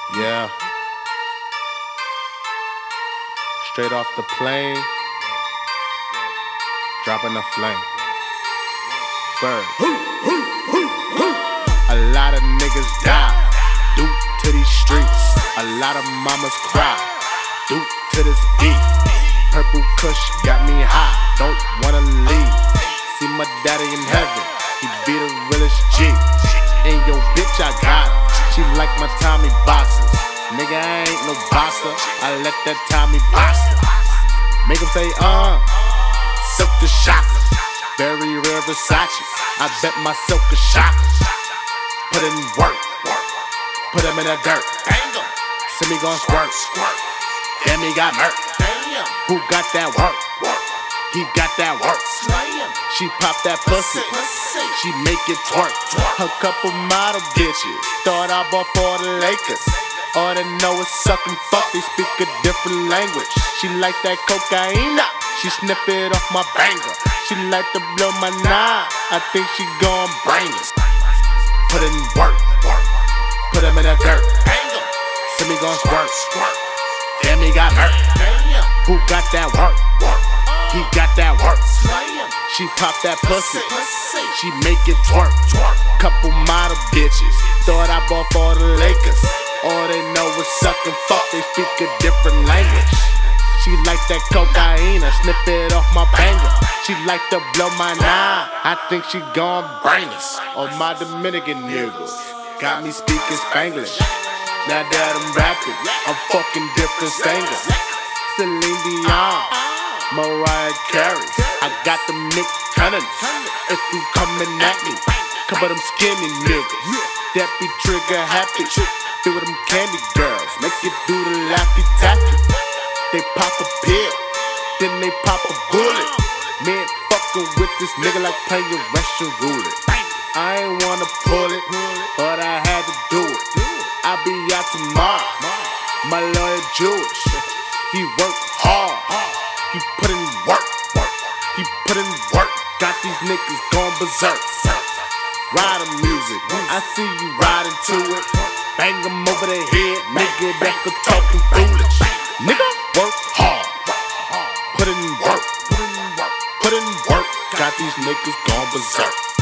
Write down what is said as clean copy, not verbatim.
Yeah. Straight off the plane, dropping the flame. First. A lot of niggas die due to these streets. A lot of mamas cry due to this beat. Purple Kush got me high, don't wanna leave. See my daddy in heaven, he be the realest G. And yo bitch I got her, she like my Tommy boxers. Nigga I ain't no boxer, I let that Tommy box her. Make him say silk the shocker. Very rare Versace, I bet my silk is shocker. Put in work, put him in the dirt. See me gon' squirt, damn he got murk. Who got that work? He got that work. She pop that pussy, she make it twerk. A couple model bitches thought I bought for the Lakers. All they know is suck and fuck, they speak a different language. She like that cocaine, she sniff it off my banger. She like to blow my knob, I think she gon' bring it. Put in work, put him in the dirt. See me gon' squirt, damn he got hurt. Who got that work? He got that work. She pop that pussy, she make it twerk. Couple model bitches thought I bought for the Lakers. All they know is suck and fuck, they speak a different language. She like that cocaine, I sniff it off my banger. She like to blow my knob, I think she gon' bring us. On my Dominican niggas, got me speaking Spanglish. Now that I'm rapping, I'm fucking different singers. Celine Dion, Mariah Carey, I got them Nick Cannons. If you coming at me, couple them skinny niggas that be trigger happy. Feel them candy girls, make it do the laffy taffy. They pop a pill, then they pop a bullet. Man, fucking with this nigga like playing Russian roulette. I ain't wanna pull it, but I had to do it. I'll be out tomorrow, my lawyer Jewish. He work hard, he put in work, he put in work. Got these niggas going berserk. Riding music, I see you riding to it. Bang them over the head, nigga that for talking foolish. Nigga, work hard, put in work, put in work. Got these niggas going berserk.